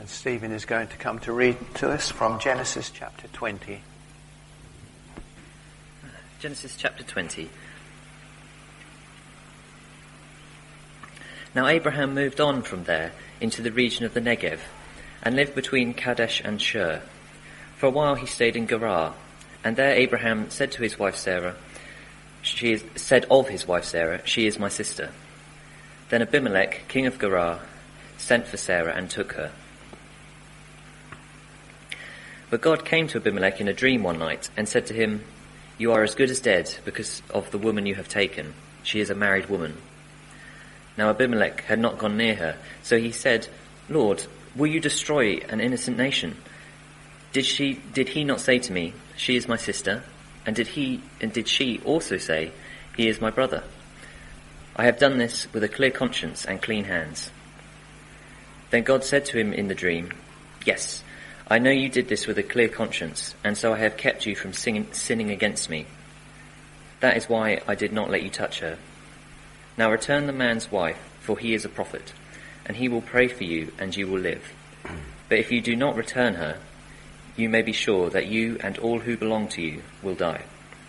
And Stephen is going to come to read to us from Genesis chapter 20. Genesis chapter 20. Now Abraham moved on from there into the region of the Negev and lived between Kadesh and Shur. For a while he stayed in Gerar, and there Abraham said to his wife Sarah, "She is my sister." Then Abimelech, king of Gerar, sent for Sarah and took her. But God came to Abimelech in a dream one night and said to him, "You are as good as dead because of the woman you have taken. She is a married woman." Now Abimelech had not gone near her, so he said, "Lord, will you destroy an innocent nation? Did he not say to me, 'She is my sister'? And did she also say, 'He is my brother'? I have done this with a clear conscience and clean hands." Then God said to him in the dream, "Yes, I know you did this with a clear conscience, and so I have kept you from sinning against me. That is why I did not let you touch her. Now return the man's wife, for he is a prophet, and he will pray for you, and you will live. But if you do not return her, you may be sure that you and all who belong to you will die."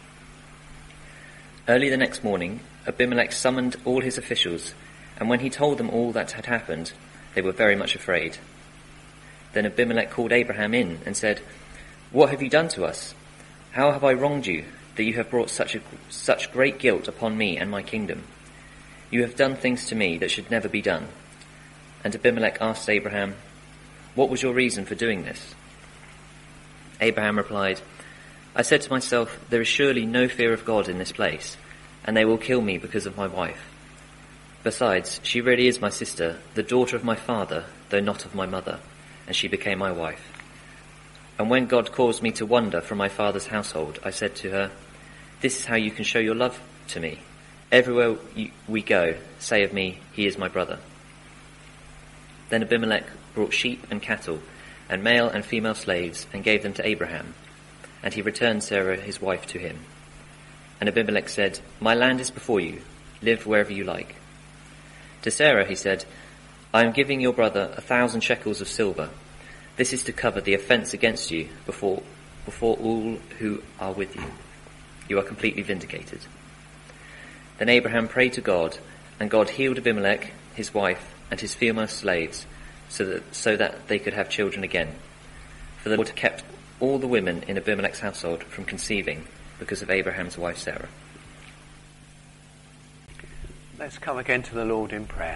Early the next morning, Abimelech summoned all his officials, and when he told them all that had happened, they were very much afraid. Then Abimelech called Abraham in and said, "What have you done to us? How have I wronged you, that you have brought such great guilt upon me and my kingdom? You have done things to me that should never be done." And Abimelech asked Abraham, "What was your reason for doing this?" Abraham replied, "I said to myself, there is surely no fear of God in this place, and they will kill me because of my wife. Besides, she really is my sister, the daughter of my father, though not of my mother, and she became my wife. And when God caused me to wander from my father's household, I said to her, 'This is how you can show your love to me. Everywhere we go, say of me, he is my brother.' Then Abimelech brought sheep and cattle, and male and female slaves, and gave them to Abraham, and he returned Sarah his wife to him. And Abimelech said, 'My land is before you, live wherever you like.' To Sarah he said, 'I am giving your brother 1,000 shekels of silver. This is to cover the offence against you before all who are with you. You are completely vindicated.' Then Abraham prayed to God, and God healed Abimelech, his wife, and his female slaves, so that they could have children again. For the Lord kept all the women in Abimelech's household from conceiving because of Abraham's wife Sarah." Let's come again to the Lord in prayer.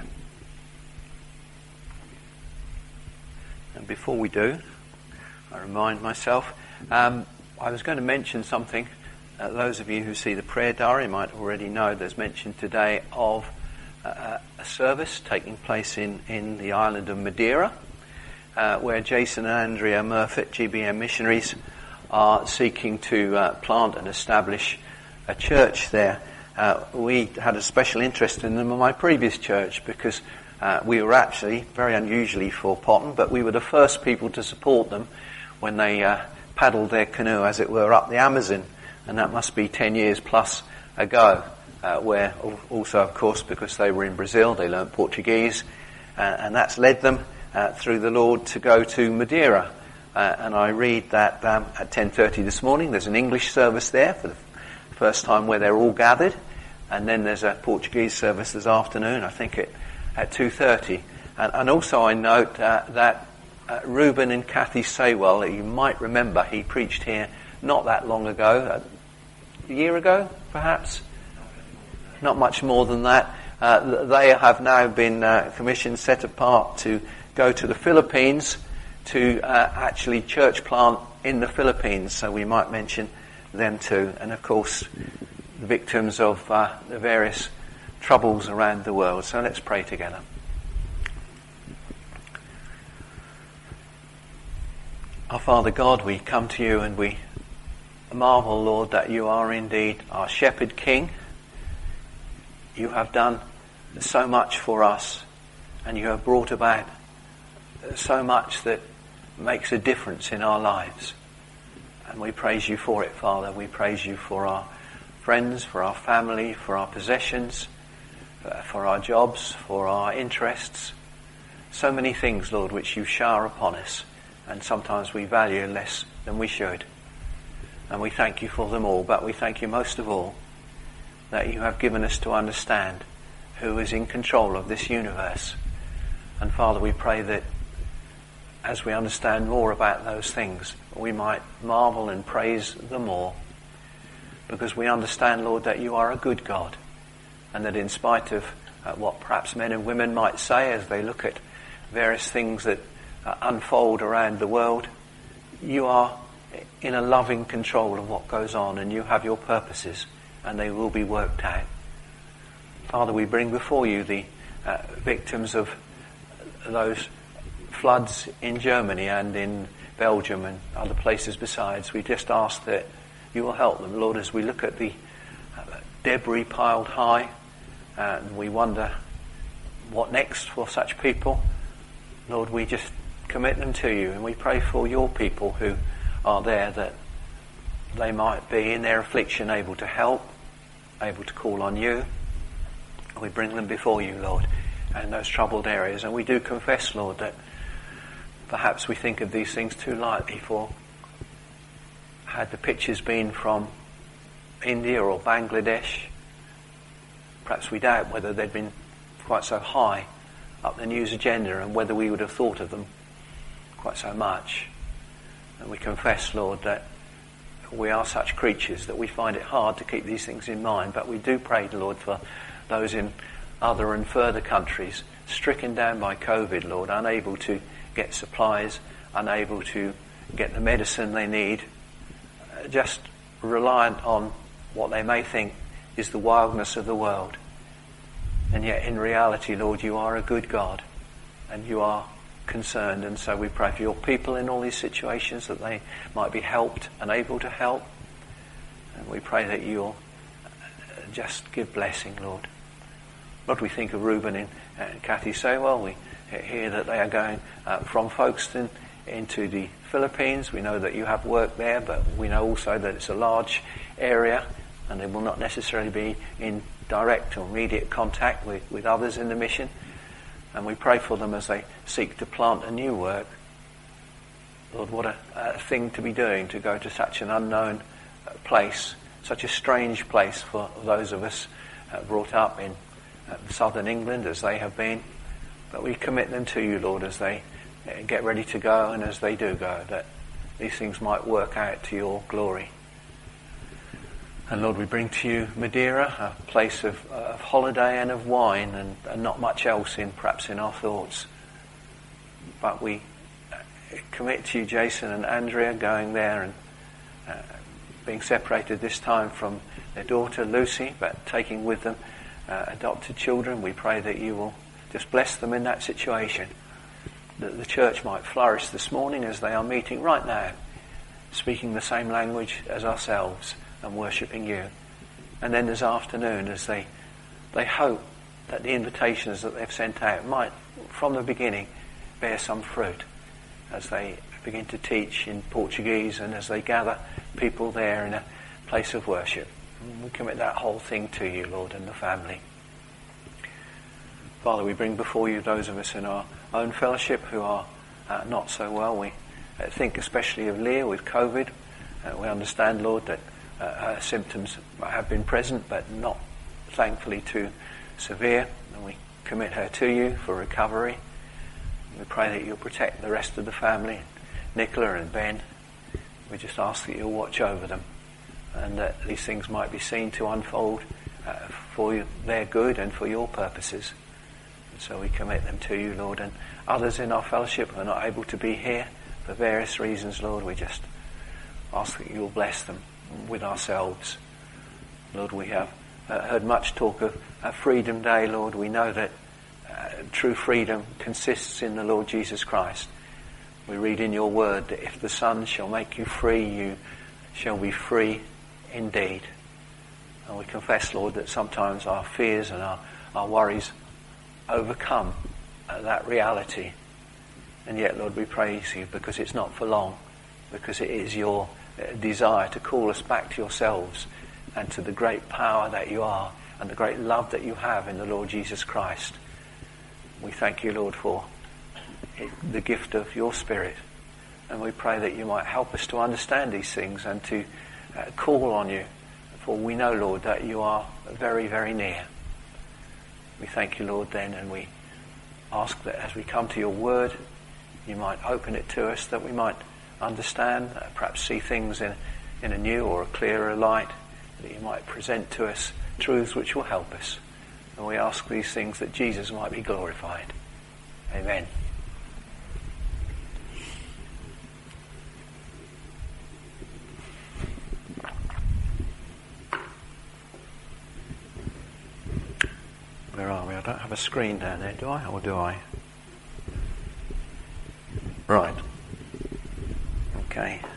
And before we do, I remind myself, I was going to mention something. Those of you who see the prayer diary might already know there's mention today of a service taking place in the island of Madeira, where Jason and Andrea Murfitt, GBM missionaries, are seeking to plant and establish a church there. We had a special interest in them in my previous church because we were actually, very unusually for Potton, but we were the first people to support them when they paddled their canoe, as it were, up the Amazon, and that must be 10 years plus ago, where also, of course, because they were in Brazil, they learnt Portuguese, and that's led them through the Lord to go to Madeira. And I read that at 10:30 this morning there's an English service there for the first time where they're all gathered, and then there's a Portuguese service this afternoon, I think at 2:30. And also I note that Reuben and Kathy Saywell, you might remember, he preached here not that long ago, a year ago perhaps, not much more than that. They have now been commissioned, set apart to go to the Philippines to actually church plant in the Philippines, so we might mention them too. And of course, the victims of the various troubles around the world. So let's pray together. Our Father God, we come to you and we marvel, Lord, that you are indeed our shepherd king. You have done so much for us, and you have brought about so much that makes a difference in our lives. And we praise you for it, Father. We praise you for our friends, for our family, for our possessions, for our jobs, for our interests. so many things, Lord, which you shower upon us, and sometimes we value less than we should. And we thank you for them all, but we thank you most of all that you have given us to understand who is in control of this universe. And Father, we pray that as we understand more about those things, we might marvel and praise the more, because we understand, Lord, that you are a good God, and that in spite of what perhaps men and women might say as they look at various things that unfold around the world, you are in a loving control of what goes on, and you have your purposes, and they will be worked out. Father, we bring before you the victims of those floods in Germany and in Belgium and other places besides. We just ask that you will help them, Lord, as we look at the debris piled high, and we wonder what next for such people. Lord, we just commit them to you, and we pray for your people who are there, that they might be in their affliction able to help, able to call on you. We bring them before you, Lord, and those troubled areas. And we do confess, Lord, that perhaps we think of these things too lightly, for had the pictures been from India or Bangladesh, perhaps we doubt whether they'd been quite so high up the news agenda and whether we would have thought of them quite so much. And we confess, Lord, that we are such creatures that we find it hard to keep these things in mind, but we do pray, Lord, for those in other and further countries stricken down by COVID, Lord, unable to get supplies, unable to get the medicine they need, just reliant on what they may think is the wildness of the world. And yet in reality, Lord, you are a good God, and you are concerned, and so we pray for your people in all these situations, that they might be helped and able to help. And we pray that you'll just give blessing, Lord. Lord, we think of Reuben and Kathy Sewell. We hear that they are going from Folkestone into the Philippines. We know that you have work there, but we know also that it's a large area, and they will not necessarily be in direct or immediate contact with others in the mission. And we pray for them as they seek to plant a new work. Lord, what a thing to be doing, to go to such an unknown place, such a strange place for those of us brought up in southern England as they have been. But we commit them to you, Lord, as they get ready to go, and as they do go, that these things might work out to your glory. And Lord, we bring to you Madeira, a place of holiday and of wine, and not much else perhaps in our thoughts. But we commit to you Jason and Andrea going there and being separated this time from their daughter Lucy, but taking with them adopted children. We pray that you will just bless them in that situation, that the church might flourish this morning as they are meeting right now, speaking the same language as ourselves and worshipping you. And then this afternoon, as they hope that the invitations that they've sent out might, from the beginning, bear some fruit, as they begin to teach in Portuguese and as they gather people there in a place of worship. And we commit that whole thing to you, Lord, and the family. Father, we bring before you those of us in our own fellowship who are not so well. We think especially of Leah with COVID. We understand, Lord, that her symptoms have been present, but not, thankfully, too severe. And we commit her to you for recovery. We pray that you'll protect the rest of the family, Nicola and Ben. We just ask that you'll watch over them, and that these things might be seen to unfold for their good and for your purposes. And so we commit them to you, Lord. And others in our fellowship who are not able to be here for various reasons, Lord, we just ask that you'll bless them with ourselves. Lord, we have heard much talk of Freedom Day, Lord. We know that true freedom consists in the Lord Jesus Christ. We read in your word that if the Son shall make you free, you shall be free indeed. And we confess, Lord, that sometimes our fears and our worries overcome that reality. And yet, Lord, we praise you because it's not for long, because it is your desire to call us back to yourselves and to the great power that you are and the great love that you have in the Lord Jesus Christ. We thank you, Lord, for the gift of your Spirit. And we pray that you might help us to understand these things and to call on you. For we know, Lord, that you are very, very near. We thank you, Lord, then, and we ask that as we come to your word, you might open it to us, that we might understand, perhaps see things in a new or a clearer light, that you might present to us truths which will help us. And we ask these things that Jesus might be glorified. Amen. Where are we? I don't have a screen down there, do I? Or do I? Right. Okay.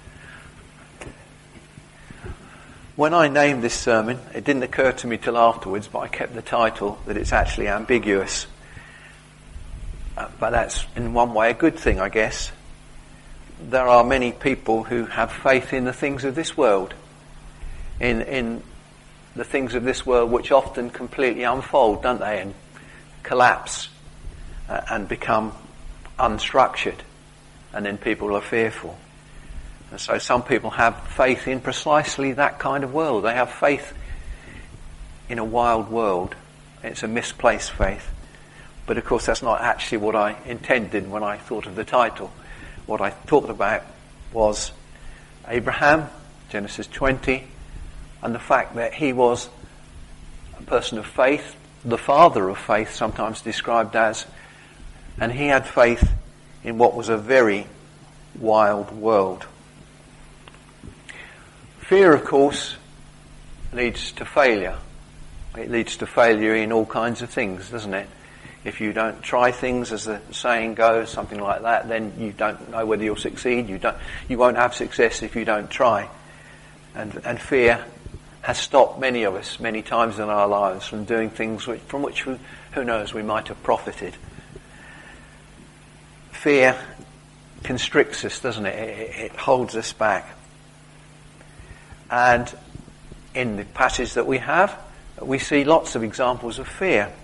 When I named this sermon, it didn't occur to me till afterwards, but I kept the title that it's actually ambiguous. But that's in one way a good thing, I guess. There are many people who have faith in the things of this world, in the things of this world which often completely unfold, don't they, and collapse and become unstructured, and then people are fearful. And so some people have faith in precisely that kind of world. They have faith in a wild world. It's a misplaced faith. But of course that's not actually what I intended when I thought of the title. What I thought about was Abraham, Genesis 20, and the fact that he was a person of faith, the father of faith sometimes described as, and he had faith in what was a very wild world. Fear, of course, leads to failure. It leads to failure in all kinds of things, doesn't it? If you don't try things, as the saying goes, something like that, then you don't know whether you'll succeed. You won't have success if you don't try. And fear has stopped many of us many times in our lives from doing things from which, who knows, we might have profited. Fear constricts us, doesn't it? It holds us back. And in the passage that we have, we see lots of examples of fear.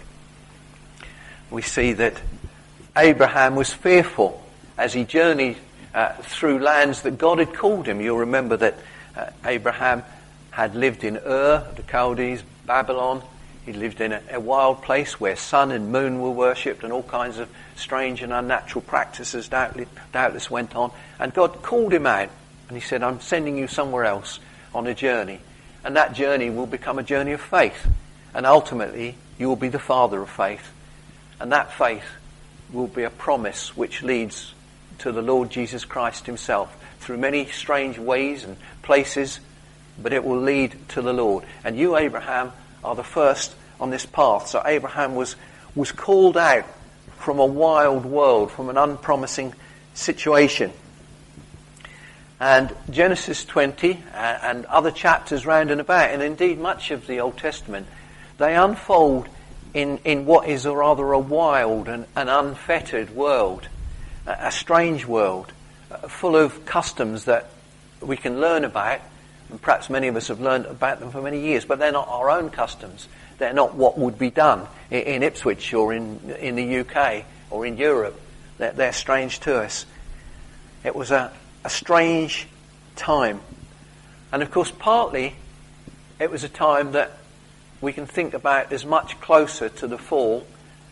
We see that Abraham was fearful as he journeyed through lands that God had called him. You'll remember that Abraham had lived in Ur, the Chaldees, Babylon. He lived in a wild place where sun and moon were worshipped and all kinds of strange and unnatural practices doubtless went on. And God called him out and he said, I'm sending you somewhere else on a journey. And that journey will become a journey of faith. And ultimately, you will be the father of faith. And that faith will be a promise which leads to the Lord Jesus Christ himself through many strange ways and places, but it will lead to the Lord. And you, Abraham, are the first on this path. So Abraham was called out from a wild world, from an unpromising situation. And Genesis 20 and other chapters round and about, and indeed much of the Old Testament, they unfold in what is rather a wild and an unfettered world, a strange world, full of customs that we can learn about, and perhaps many of us have learned about them for many years, but they're not our own customs. They're not what would be done in Ipswich or in the UK or in Europe. They're strange to us. It was a strange time. And of course, partly it was a time that we can think about as much closer to the fall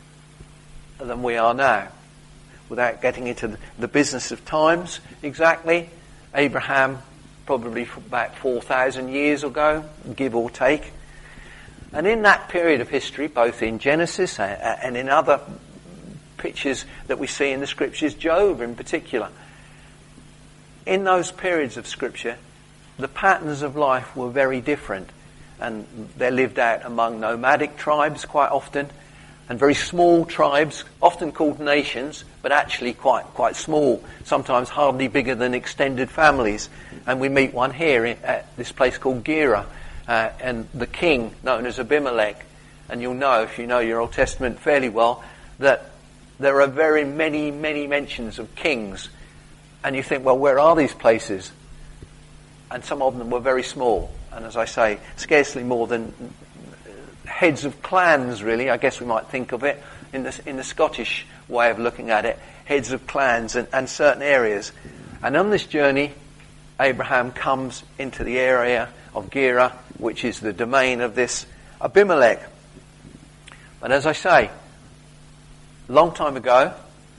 than we are now. Without getting into the business of times exactly, Abraham probably about 4,000 years ago, give or take. And in that period of history, both in Genesis and in other pictures that we see in the scriptures, Job in particular, in those periods of scripture, the patterns of life were very different. And they're lived out among nomadic tribes quite often, and very small tribes, often called nations, but actually quite small, sometimes hardly bigger than extended families. And we meet one here at this place called Gerar, and the king, known as Abimelech. And you'll know, if you know your Old Testament fairly well, that there are very many mentions of kings. And you think, well, where are these places? And some of them were very small. And as I say, scarcely more than heads of clans, really, I guess we might think of it, in the Scottish way of looking at it, heads of clans and certain areas. And on this journey, Abraham comes into the area of Gerar, which is the domain of this Abimelech. But as I say, a long time ago,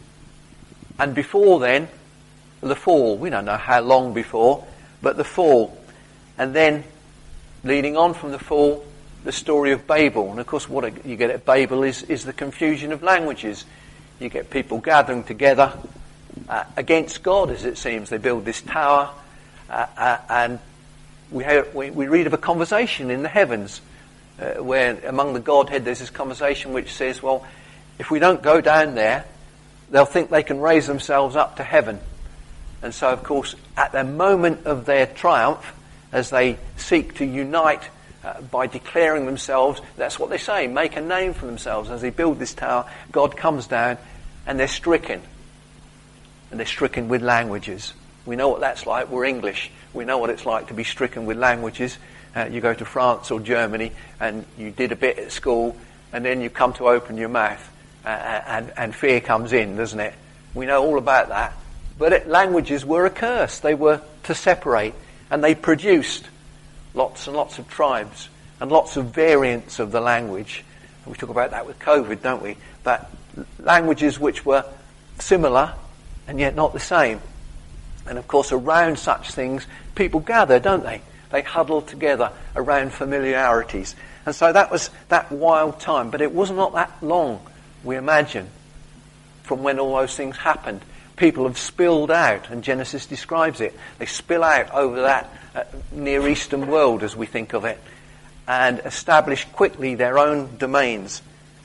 and before then, the fall. We don't know how long before, but the fall. And then, leading on from the fall, the story of Babel. And of course what you get at Babel is the confusion of languages. You get people gathering together against God, as it seems. They build this tower, and we read of a conversation in the heavens where among the Godhead there's this conversation which says, well, if we don't go down there, they'll think they can raise themselves up to heaven. And so, of course, at the moment of their triumph, as they seek to unite by declaring themselves, that's what they say, make a name for themselves. As they build this tower, God comes down and they're stricken. And they're stricken with languages. We know what that's like. We're English. We know what it's like to be stricken with languages. You go to France or Germany and you did a bit at school and then you come to open your mouth and fear comes in, doesn't it? We know all about that. But languages were a curse. They were to separate, and they produced lots and lots of tribes and lots of variants of the language. We talk about that with COVID, don't we? But languages which were similar and yet not the same. And of course around such things people gather, don't they? They huddle together around familiarities. And so that was that wild time. But it was not that long, we imagine, from when all those things happened. People have spilled out, and Genesis describes it. They spill out over that Near Eastern world, as we think of it, and establish quickly their own domains.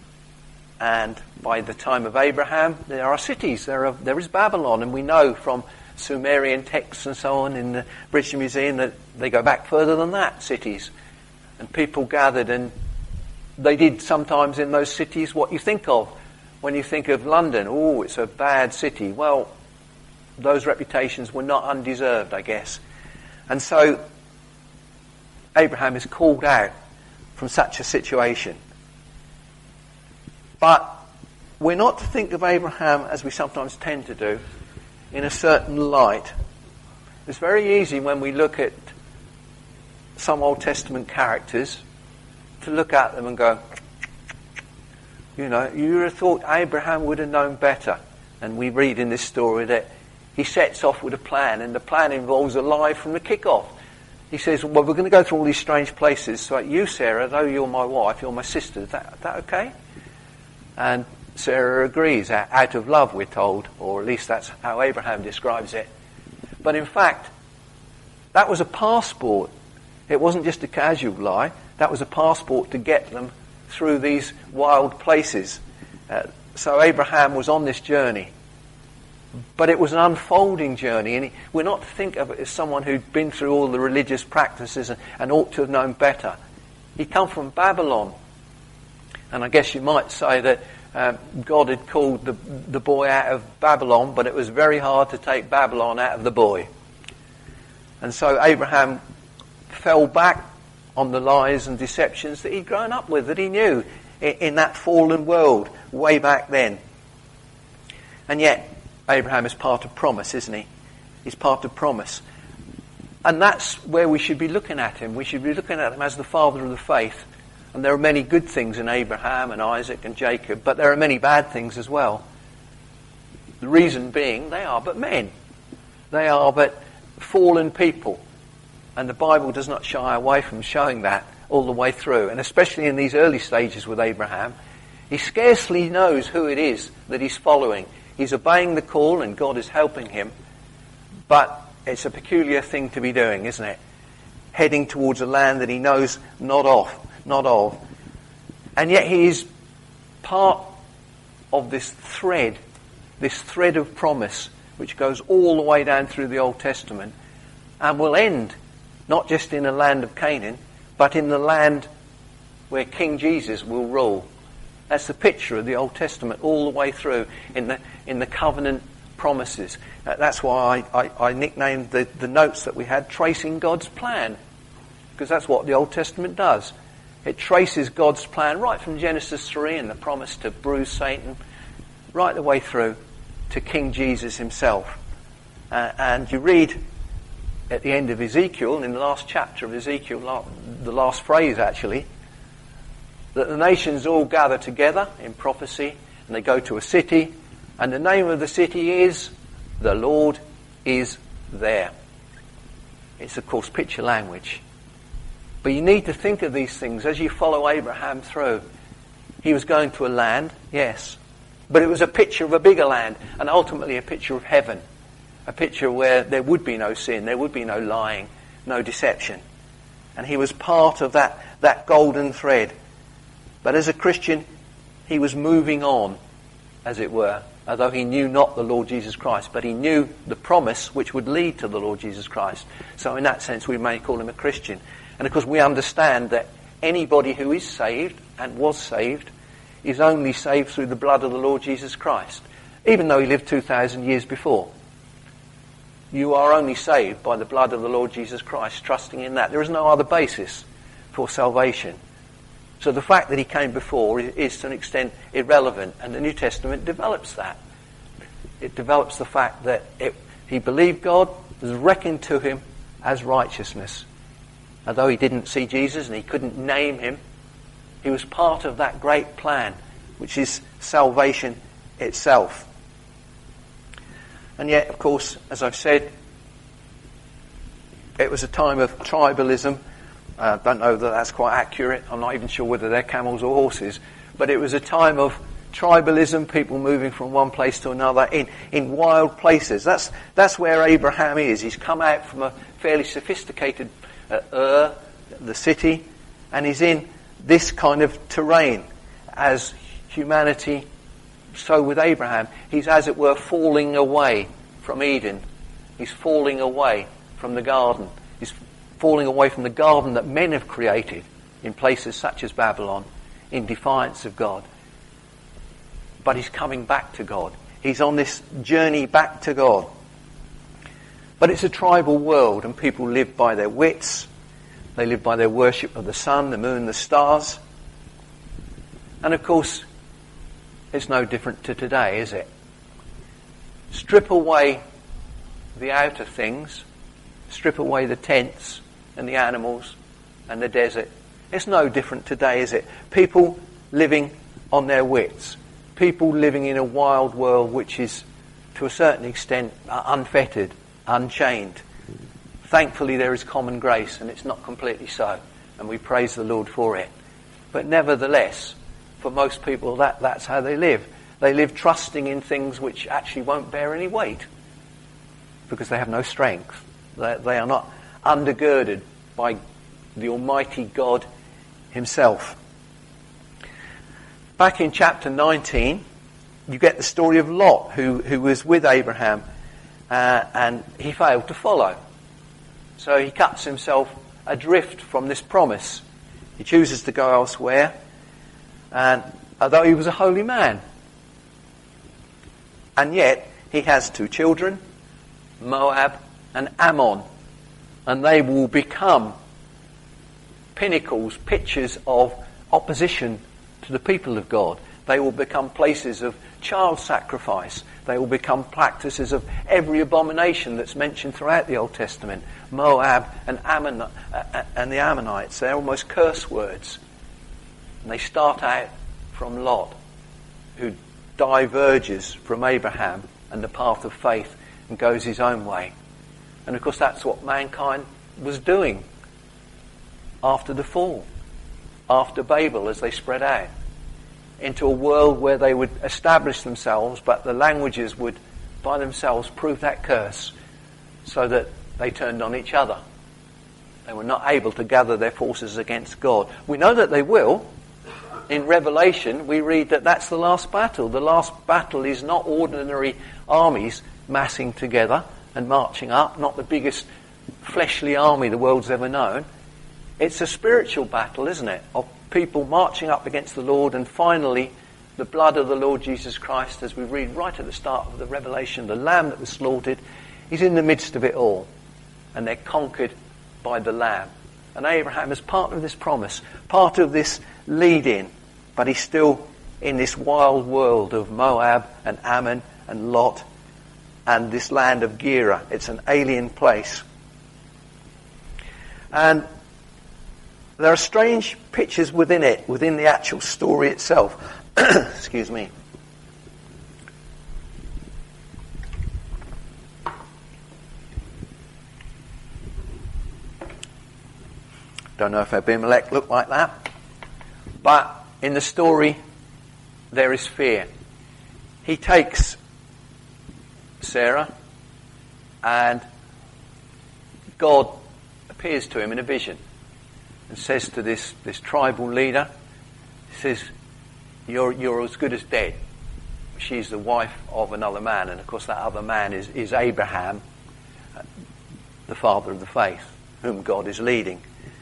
And by the time of Abraham, there are cities. There is Babylon, and we know from Sumerian texts and so on in the British Museum that they go back further than that, cities. And people gathered, and they did sometimes in those cities what you think of. When you think of London, oh, it's a bad city. Well, those reputations were not undeserved, I guess. And so Abraham is called out from such a situation. But we're not to think of Abraham, as we sometimes tend to do, in a certain light. It's very easy when we look at some Old Testament characters to look at them and go, you know, you would have thought Abraham would have known better. And we read in this story that he sets off with a plan, and the plan involves a lie from the kick-off. He says, well, we're going to go through all these strange places, so you, Sarah, though you're my wife, you're my sister, is that okay? And Sarah agrees, out of love, we're told, or at least that's how Abraham describes it. But in fact, that was a passport. It wasn't just a casual lie. That was a passport to get them through these wild places. So Abraham was on this journey. But it was an unfolding journey, and we're not to think of it as someone who'd been through all the religious practices and ought to have known better. He'd come from Babylon. And I guess you might say that God had called the boy out of Babylon, but it was very hard to take Babylon out of the boy. And so Abraham fell back on the lies and deceptions that he'd grown up with, that he knew in that fallen world way back then. And yet, Abraham is part of promise, isn't he? He's part of promise. And that's where we should be looking at him. We should be looking at him as the father of the faith. And there are many good things in Abraham and Isaac and Jacob, but there are many bad things as well. The reason being, they are but men. They are but fallen people. And the Bible does not shy away from showing that all the way through. And especially in these early stages with Abraham, he scarcely knows who it is that he's following. He's obeying the call and God is helping him. But it's a peculiar thing to be doing, isn't it? Heading towards a land that he knows not of. And yet he is part of this thread of promise, which goes all the way down through the Old Testament and will end not just in a land of Canaan, but in the land where King Jesus will rule. That's the picture of the Old Testament all the way through in the covenant promises. That's why I nicknamed the notes that we had Tracing God's Plan, because that's what the Old Testament does. It traces God's plan right from Genesis 3 and the promise to bruise Satan right the way through. to King Jesus himself. And you read at the end of Ezekiel, in the last chapter of Ezekiel, the last phrase actually, that the nations all gather together in prophecy, and they go to a city, and the name of the city is, the Lord is there. It's of course picture language. But you need to think of these things as you follow Abraham through. He was going to a land, yes, but it was a picture of a bigger land, and ultimately a picture of heaven. A picture where there would be no sin, there would be no lying, no deception. And he was part of that golden thread. But as a Christian, he was moving on, as it were, although he knew not the Lord Jesus Christ, but he knew the promise which would lead to the Lord Jesus Christ. So in that sense, we may call him a Christian. And of course, we understand that anybody who is saved and was saved is only saved through the blood of the Lord Jesus Christ, even though he lived 2,000 years before. You are only saved by the blood of the Lord Jesus Christ, trusting in that. There is no other basis for salvation. So the fact that he came before is to an extent irrelevant, and the New Testament develops that. It develops the fact that he believed God, was reckoned to him as righteousness. Although he didn't see Jesus and he couldn't name him, he was part of that great plan, which is salvation itself. And yet, of course, as I've said, it was a time of tribalism. I don't know that that's quite accurate. I'm not even sure whether they're camels or horses. But it was a time of tribalism, people moving from one place to another in wild places. That's where Abraham is. He's come out from a fairly sophisticated the city, and he's in this kind of terrain as humanity. So with Abraham, he's as it were falling away from Eden. He's falling away from the garden. He's falling away from the garden that men have created in places such as Babylon in defiance of God. But he's coming back to God. He's on this journey back to God. But it's a tribal world, and people live by their wits. They live by their worship of the sun, the moon, the stars. And of course, it's no different to today, is it? Strip away the outer things, strip away the tents and the animals and the desert. It's no different today, is it? People living on their wits. People living in a wild world which is, to a certain extent, unfettered, unchained. Thankfully, there is common grace, and it's not completely so, and we praise the Lord for it. But nevertheless, for most people, that's how they live. They live trusting in things which actually won't bear any weight because they have no strength. They are not undergirded by the Almighty God himself. Back in chapter 19, you get the story of Lot, who was with Abraham, and he failed to follow. So he cuts himself adrift from this promise. He chooses to go elsewhere, and although he was a holy man. And yet, he has two children, Moab and Ammon, and they will become pinnacles, pictures of opposition to the people of God. They will become places of child sacrifice. They will become practices of every abomination that's mentioned throughout the Old Testament. Moab and Ammon and the Ammonites, they're almost curse words. And they start out from Lot, who diverges from Abraham and the path of faith and goes his own way. And of course that's what mankind was doing after the fall, after Babel, as they spread out into a world where they would establish themselves, but the languages would by themselves prove that curse, so that they turned on each other. They were not able to gather their forces against God. We know that they will. In Revelation, we read that that's the last battle. The last battle is not ordinary armies massing together and marching up, not the biggest fleshly army the world's ever known. It's a spiritual battle, isn't it? Of people marching up against the Lord, and finally the blood of the Lord Jesus Christ, as we read right at the start of the Revelation, the Lamb that was slaughtered, is in the midst of it all. And they're conquered by the Lamb. And Abraham is part of this promise, part of this lead-in, but he's still in this wild world of Moab and Ammon and Lot and this land of Gerar. It's an alien place. And there are strange pictures within it, within the actual story itself. Excuse me. Don't know if Abimelech looked like that. But in the story, there is fear. He takes Sarah, and God appears to him in a vision and says to this tribal leader, he says, you're as good as dead. She's the wife of another man, and of course that other man is Abraham, the father of the faith, whom God is leading.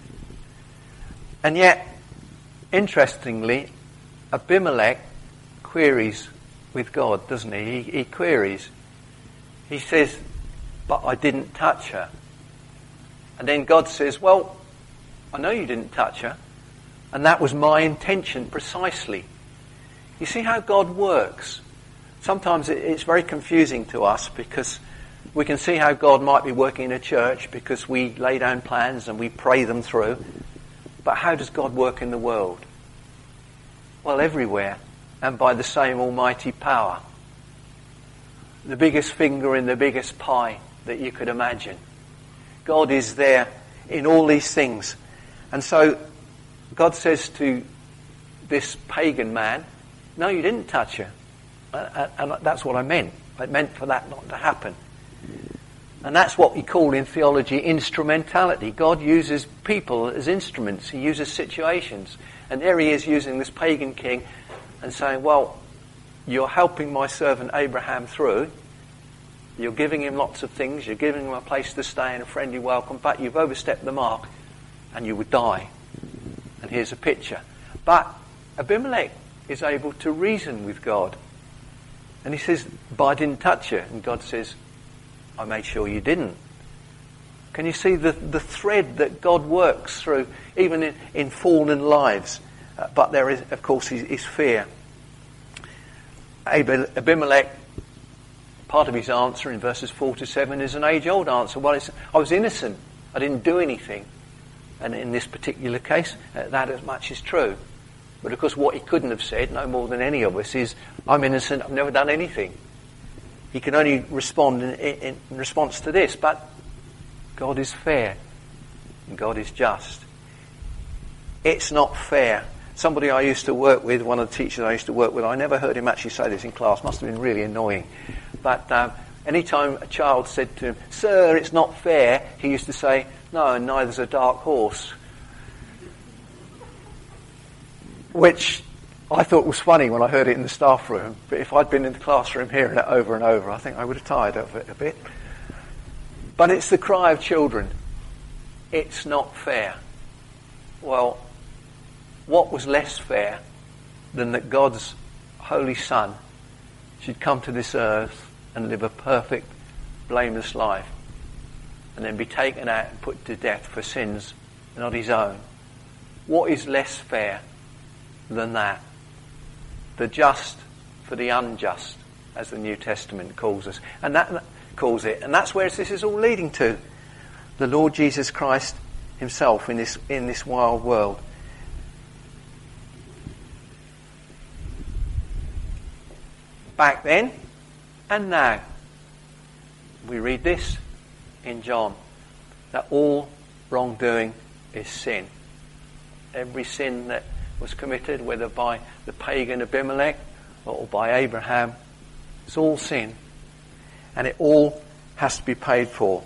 And yet, interestingly, Abimelech queries with God, doesn't he? He queries. He says, but I didn't touch her. And then God says, well, I know you didn't touch her, and that was my intention precisely. You see how God works? Sometimes it's very confusing to us because we can see how God might be working in a church because we lay down plans and we pray them through. But how does God work in the world? Well, everywhere, and by the same almighty power. The biggest finger in the biggest pie that you could imagine. God is there in all these things. And so God says to this pagan man, no, you didn't touch her. And that's what I meant. I meant for that not to happen. And that's what we call in theology instrumentality. God uses people as instruments. He uses situations. And there he is using this pagan king and saying, well, you're helping my servant Abraham through. You're giving him lots of things. You're giving him a place to stay and a friendly welcome. But you've overstepped the mark and you would die. And here's a picture. But Abimelech is able to reason with God. And he says, but I didn't touch her. And God says, I made sure you didn't. Can you see the thread that God works through, even in fallen lives? But there is, of course, is fear. Abimelech, part of his answer in verses 4 to 7 is an age-old answer. Well, I was innocent. I didn't do anything. And in this particular case, that as much is true. But of course, what he couldn't have said, no more than any of us, is, I'm innocent, I've never done anything. He can only respond in response to this. But God is fair. And God is just. It's not fair. Somebody I used to work with, one of the teachers I used to work with, I never heard him actually say this in class. Must have been really annoying. But any time a child said to him, sir, it's not fair, he used to say, no, and neither's a dark horse. Which I thought was funny when I heard it in the staff room, but if I'd been in the classroom hearing it over and over, I think I would have tired of it a bit. But it's the cry of children. It's not fair. Well, what was less fair than that God's Holy Son should come to this earth and live a perfect, blameless life, and then be taken out and put to death for sins not his own? What is less fair than that? The just for the unjust, as the New Testament calls us, and that calls it, and that's where this is all leading to. The Lord Jesus Christ himself in this wild world. Back then and now, we read this in John, that all wrongdoing is sin. Every sin that was committed, whether by the pagan Abimelech or by Abraham, it's all sin. And it all has to be paid for.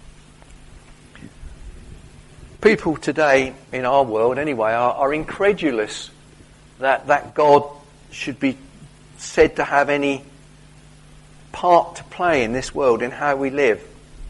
People today, in our world anyway, are incredulous that God should be said to have any part to play in this world, in how we live.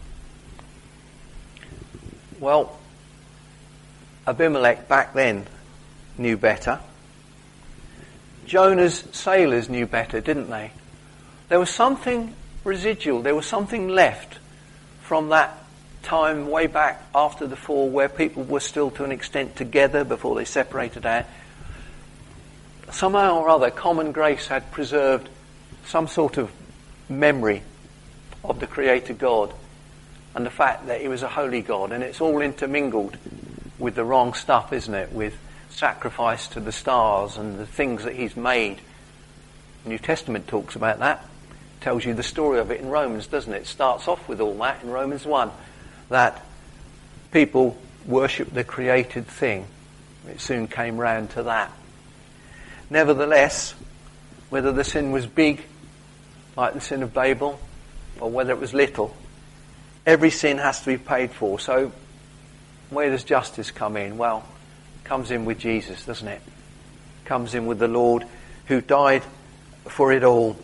Well, Abimelech back then knew better. Jonah's sailors knew better, didn't they? There was something residual, there was something left from that time way back after the fall where people were still to an extent together before they separated out. Somehow or other, common grace had preserved some sort of memory of the Creator God and the fact that he was a holy God, and it's all intermingled with the wrong stuff, isn't it? With sacrifice to the stars and the things that he's made. The New Testament talks about that. Tells you the story of it in Romans, doesn't it? It starts off with all that in Romans 1, that people worship the created thing. It soon came round to that. Nevertheless, whether the sin was big, like the sin of Babel, or whether it was little, every sin has to be paid for. So where does justice come in? Well, it comes in with Jesus, doesn't it? It comes in with the Lord who died for it all.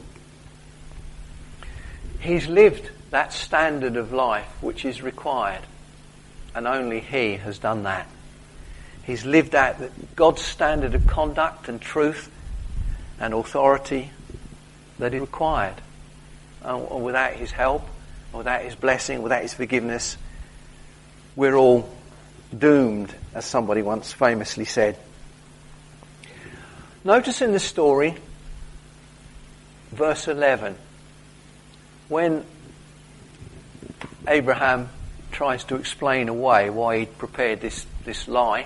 He's lived that standard of life which is required, and only he has done that. He's lived out God's standard of conduct and truth and authority that is required. And without his help, without his blessing, without his forgiveness, we're all doomed, as somebody once famously said. Notice in the story, verse 11, when Abraham tries to explain away why he'd prepared this lie,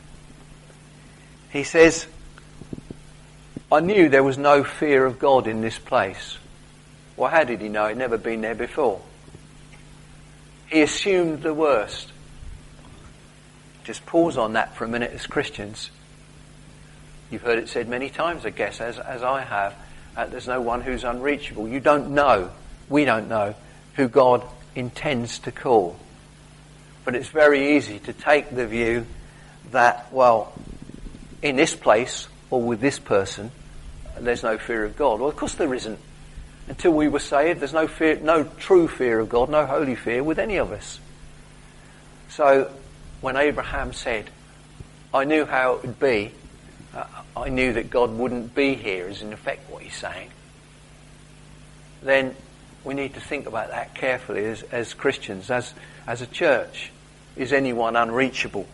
he says, I knew there was no fear of God in this place. Well, how did he know? He'd never been there before. He assumed the worst. Just pause on that for a minute as Christians. You've heard it said many times, I guess, as I have, there's no one who's unreachable. You don't know, we don't know, who God intends to call. But it's very easy to take the view that, well, in this place or with this person, there's no fear of God. Well, of course there isn't. Until we were saved, there's no fear, no true fear of God, no holy fear with any of us. So when Abraham said, I knew how it would be, I knew that God wouldn't be here, is in effect what he's saying, then we need to think about that carefully as Christians, as a church. Is anyone unreachable?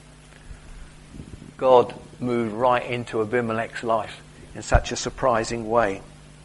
God moved right into Abimelech's life in such a surprising way.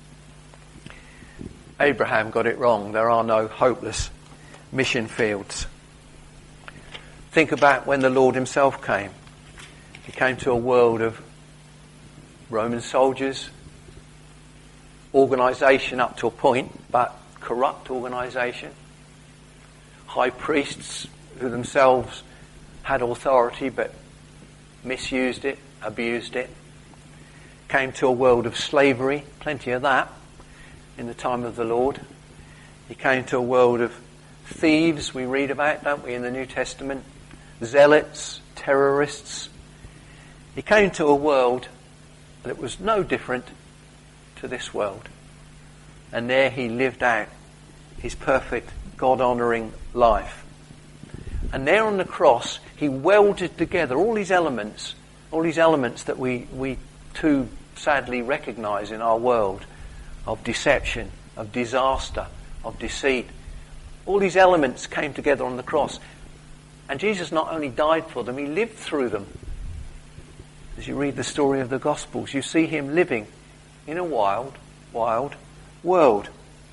Abraham got it wrong. There are no hopeless mission fields. Think about when the Lord himself came. He came to a world of Roman soldiers, organisation up to a point, but corrupt organisation, high priests who themselves had authority but misused it, abused it. Came to a world of slavery, plenty of that in the time of the Lord. He came to a world of thieves, we read about, don't we, in the New Testament, zealots, terrorists. He came to a world that was no different to this world. And there he lived out his perfect, God-honouring life. And there on the cross, he welded together all these elements that we too sadly recognise in our world, of deception, of disaster, of deceit. All these elements came together on the cross. And Jesus not only died for them, he lived through them. As you read the story of the Gospels, you see him living in a wild, wild world.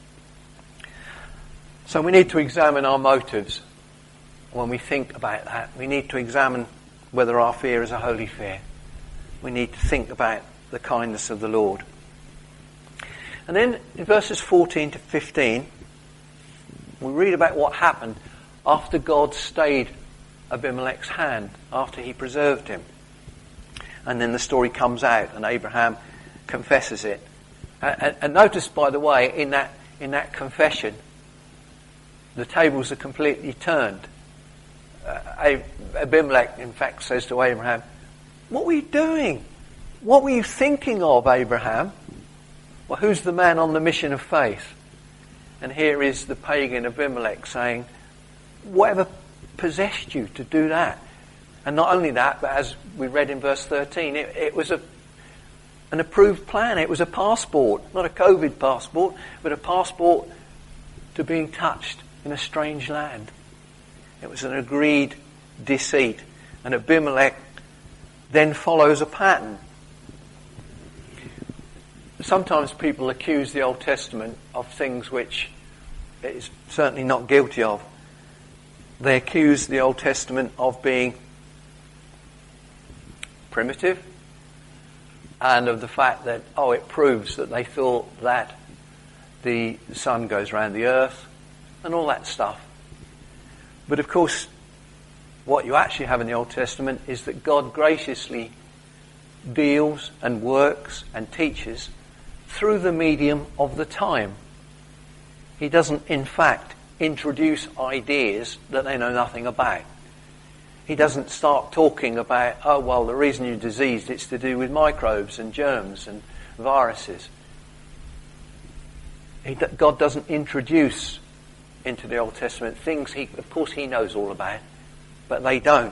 So we need to examine our motives when we think about that. We need to examine whether our fear is a holy fear. We need to think about the kindness of the Lord. And then in verses 14 to 15, we read about what happened after God stayed Abimelech's hand, after he preserved him. And then the story comes out and Abraham confesses it. And notice, by the way, in that confession, the tables are completely turned. Abimelech, in fact, says to Abraham, what were you doing? What were you thinking of, Abraham? Well, who's the man on the mission of faith? And here is the pagan Abimelech saying, whatever possessed you to do that? And not only that, but as we read in verse 13, it was an approved plan. It was a passport, not a COVID passport, but a passport to being touched in a strange land. It was an agreed deceit. And Abimelech then follows a pattern. sometimes people accuse the Old Testament of things which it is certainly not guilty of. They accuse the Old Testament of being primitive, and of the fact that, it proves that they thought that the sun goes round the earth, and all that stuff. But of course, what you actually have in the Old Testament is that God graciously deals and works and teaches through the medium of the time. He doesn't, in fact, introduce ideas that they know nothing about. He doesn't start talking about, the reason you're diseased, it's to do with microbes and germs and viruses. God doesn't introduce into the Old Testament things of course he knows all about, but they don't.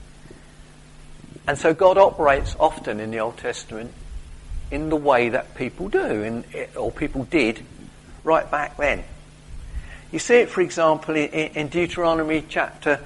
And so God operates often in the Old Testament in the way that people do, or people did right back then. You see it, for example, in Deuteronomy chapter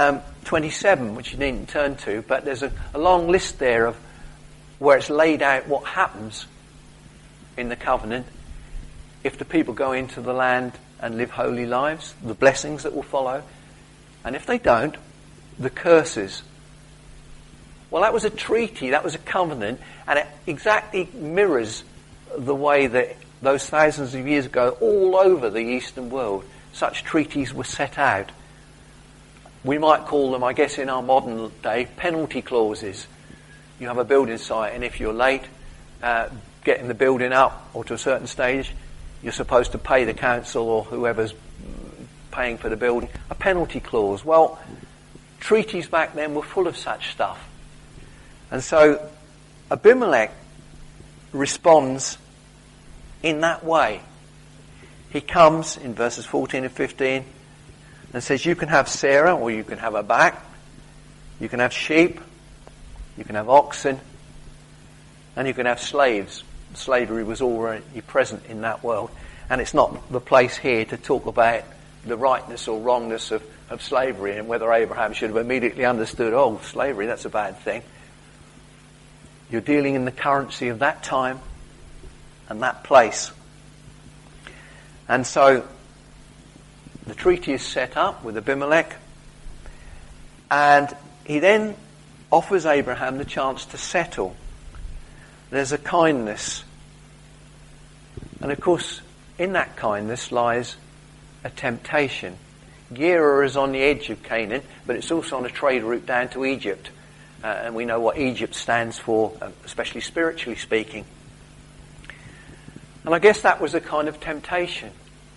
27, which you needn't turn to, but there's a long list there of where it's laid out what happens in the covenant if the people go into the land and live holy lives, the blessings that will follow, and if they don't, the curses. Well, that was a treaty, that was a covenant, and it exactly mirrors the way that those thousands of years ago, all over the Eastern world, such treaties were set out. We might call them, I guess in our modern day, penalty clauses. You have a building site, and if you're late getting the building up, or to a certain stage, you're supposed to pay the council or whoever's paying for the building a penalty clause. Well, treaties back then were full of such stuff. And so Abimelech responds in that way. He comes in verses 14 and 15 and says, you can have Sarah, or you can have her back, you can have sheep, you can have oxen, and you can have slaves. Slavery was already present in that world, and it's not the place here to talk about the rightness or wrongness of slavery and whether Abraham should have immediately understood, slavery, that's a bad thing. You're dealing in the currency of that time and that place. And so the treaty is set up with Abimelech, and he then offers Abraham the chance to settle. There's a kindness. And of course, in that kindness lies a temptation. Gerar is on the edge of Canaan, but it's also on a trade route down to Egypt. And we know what Egypt stands for, especially spiritually speaking. And I guess that was a kind of temptation.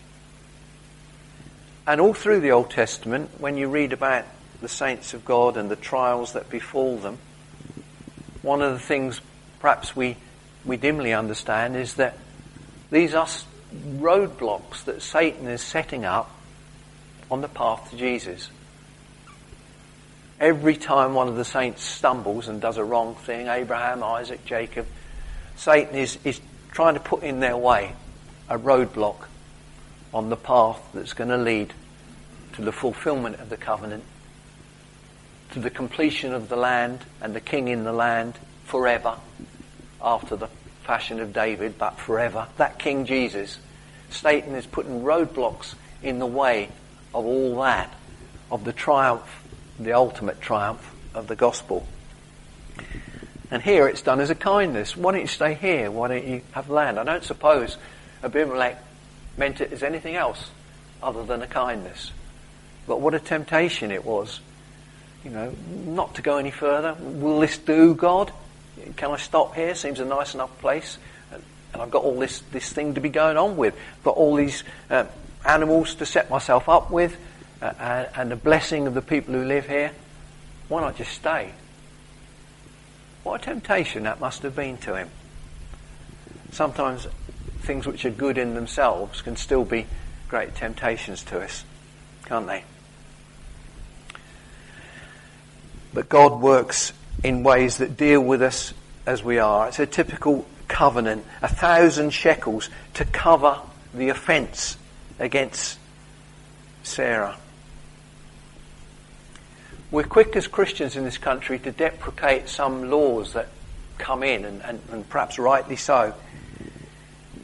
And all through the Old Testament, when you read about the saints of God and the trials that befall them, one of the things perhaps we dimly understand is that these are roadblocks that Satan is setting up on the path to Jesus. Every time one of the saints stumbles and does a wrong thing, Abraham, Isaac, Jacob, Satan is trying to put in their way a roadblock on the path that's going to lead to the fulfillment of the covenant, to the completion of the land and the king in the land forever, after the fashion of David, but forever. That King Jesus. Satan is putting roadblocks in the way of all that, of the triumph, the ultimate triumph of the gospel. And here it's done as a kindness. Why don't you stay here? Why don't you have land? I don't suppose Abimelech meant it as anything else other than a kindness. But what a temptation it was. Not to go any further. Will this do, God? Can I stop here? Seems a nice enough place. And I've got all this thing to be going on with. I've got all these animals to set myself up with. And the blessing of the people who live here. Why not just stay? What a temptation that must have been to him. Sometimes things which are good in themselves can still be great temptations to us, can't they? But God works in ways that deal with us as we are. It's a typical covenant, 1,000 shekels to cover the offence against Sarah. We're quick as Christians in this country to deprecate some laws that come in, and perhaps rightly so.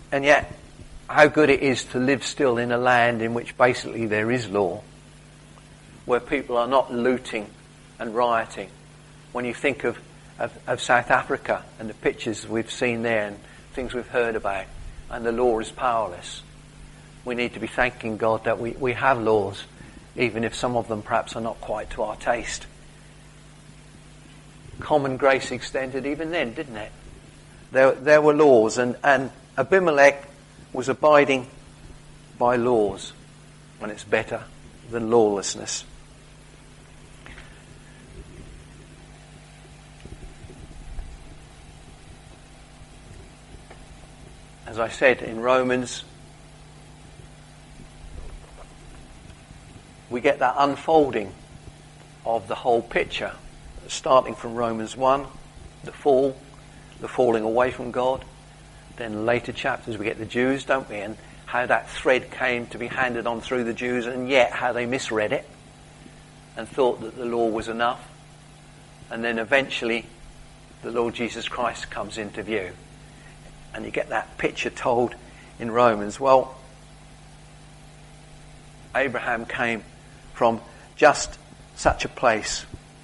And yet, how good it is to live still in a land in which basically there is law, where people are not looting and rioting. When you think of South Africa and the pictures we've seen there and things we've heard about, and the law is powerless, we need to be thanking God that we have laws, even if some of them perhaps are not quite to our taste. Common grace extended even then, didn't it? There were laws, and Abimelech was abiding by laws, and it's better than lawlessness. As I said in Romans, we get that unfolding of the whole picture, starting from Romans 1, the fall, the falling away from God. Then later chapters we get the Jews, don't we, and how that thread came to be handed on through the Jews, and yet how they misread it and thought that the law was enough. And then eventually the Lord Jesus Christ comes into view. And you get that picture told in Romans. Well, Abraham came from just such a place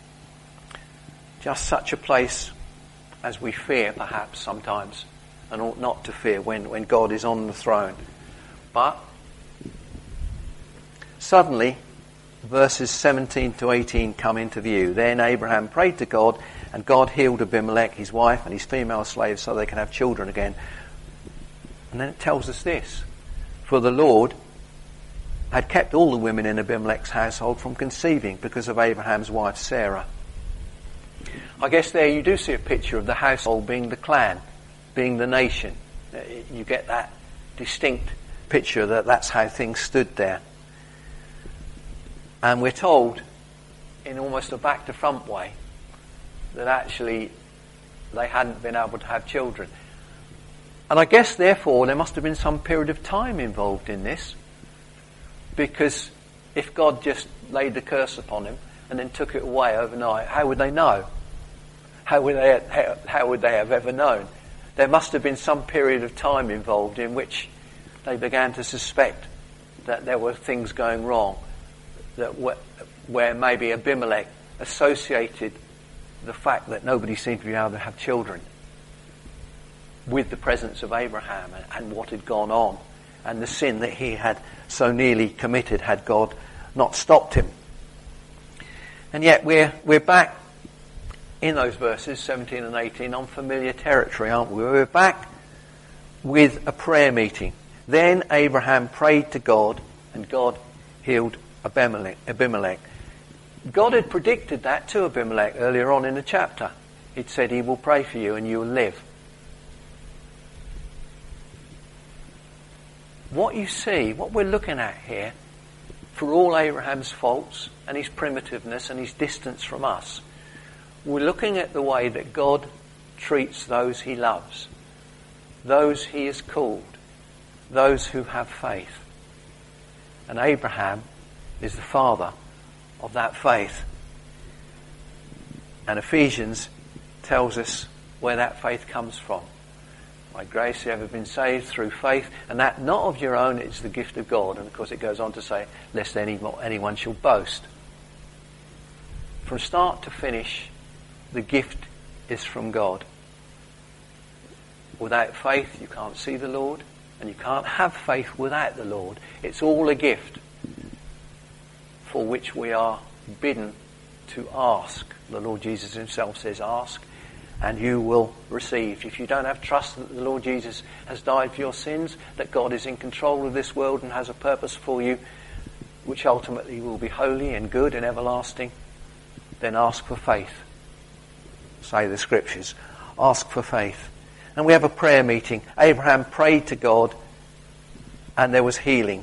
as we fear perhaps sometimes, and ought not to fear when God is on the throne. But suddenly verses 17 to 18 come into view. Then Abraham prayed to God, and God healed Abimelech, his wife, and his female slaves so they can have children again. And then it tells us this: for the Lord had kept all the women in Abimelech's household from conceiving because of Abraham's wife Sarah. I guess there you do see a picture of the household being the clan, being the nation. You get that distinct picture that that's how things stood there. And we're told, in almost a back to front way, that actually they hadn't been able to have children. And I guess therefore there must have been some period of time involved in this, because if God just laid the curse upon him and then took it away overnight, how would they know? How would they have ever known? There must have been some period of time involved in which they began to suspect that there were things going wrong, that where maybe Abimelech associated the fact that nobody seemed to be able to have children with the presence of Abraham and what had gone on, and the sin that he had so nearly committed had God not stopped him. And yet we're back in those verses 17 and 18 on familiar territory, aren't we? We're back with a prayer meeting. Then Abraham prayed to God, and God healed Abimelech. God had predicted that to Abimelech earlier on in the chapter. He'd said, he will pray for you and you will live. What you see, what we're looking at here, for all Abraham's faults and his primitiveness and his distance from us, we're looking at the way that God treats those he loves, those he has called, those who have faith. And Abraham is the father of that faith. And Ephesians tells us where that faith comes from. By grace you have been saved through faith, and that not of your own, it's the gift of God. And of course it goes on to say, lest anyone shall boast. From start to finish, the gift is from God. Without faith you can't see the Lord, and you can't have faith without the Lord. It's all a gift for which we are bidden to ask. The Lord Jesus himself says, ask and you will receive. If you don't have trust that the Lord Jesus has died for your sins, that God is in control of this world and has a purpose for you, which ultimately will be holy and good and everlasting, then ask for faith. Say the scriptures. Ask for faith. And we have a prayer meeting. Abraham prayed to God and there was healing.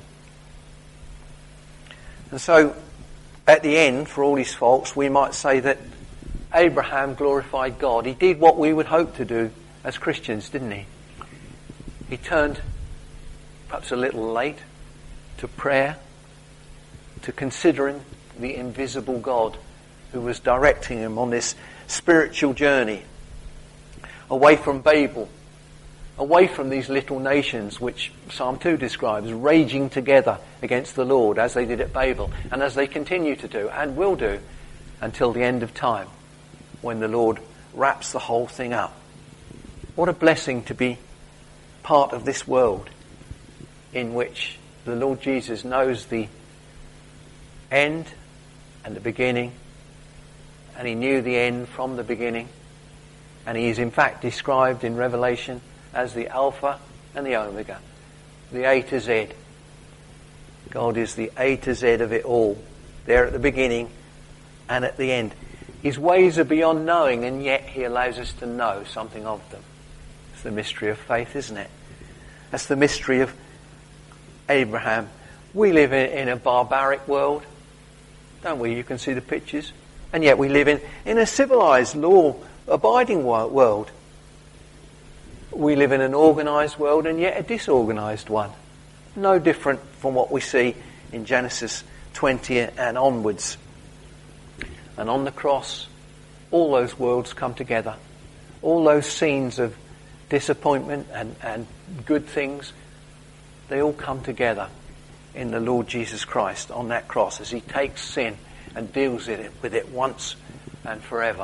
And so, at the end, for all his faults, we might say that Abraham glorified God. He did what we would hope to do as Christians, didn't he? He turned, perhaps a little late, to prayer, to considering the invisible God who was directing him on this spiritual journey away from Babel, away from these little nations which Psalm 2 describes, raging together against the Lord as they did at Babel, and as they continue to do and will do until the end of time, when the Lord wraps the whole thing up. What a blessing to be part of this world in which the Lord Jesus knows the end and the beginning, and he knew the end from the beginning, and he is in fact described in Revelation as the Alpha and the Omega, the A to Z. God is the A to Z of it all, there at the beginning and at the end. His ways are beyond knowing, and yet he allows us to know something of them. It's the mystery of faith, isn't it? That's the mystery of Abraham. We live in a barbaric world, don't we? You can see the pictures. And yet we live in a civilized, law-abiding world. We live in an organised world, and yet a disorganised one. No different from what we see in Genesis 20 and onwards. And on the cross, all those worlds come together. All those scenes of disappointment and good things, they all come together in the Lord Jesus Christ on that cross as he takes sin and deals with it once and forever.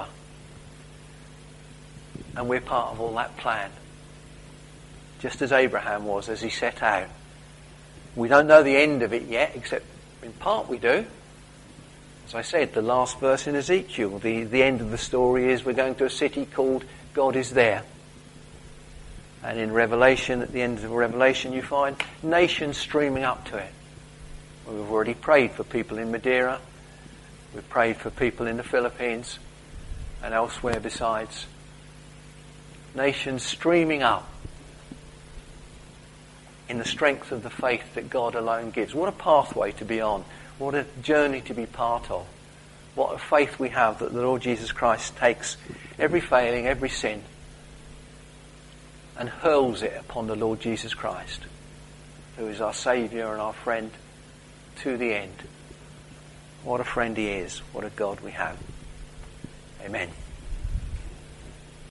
And we're part of all that plan, just as Abraham was as he set out. We don't know the end of it yet, except in part we do. As I said, the last verse in Ezekiel, the end of the story is we're going to a city called God is There. And in Revelation, at the end of Revelation, you find nations streaming up to it. We've already prayed for people in Madeira. We've prayed for people in the Philippines and elsewhere besides. Nations streaming up in the strength of the faith that God alone gives. What a pathway to be on. What a journey to be part of. What a faith we have that the Lord Jesus Christ takes every failing, every sin, and hurls it upon the Lord Jesus Christ, who is our Saviour and our friend to the end. What a friend he is. What a God we have. Amen.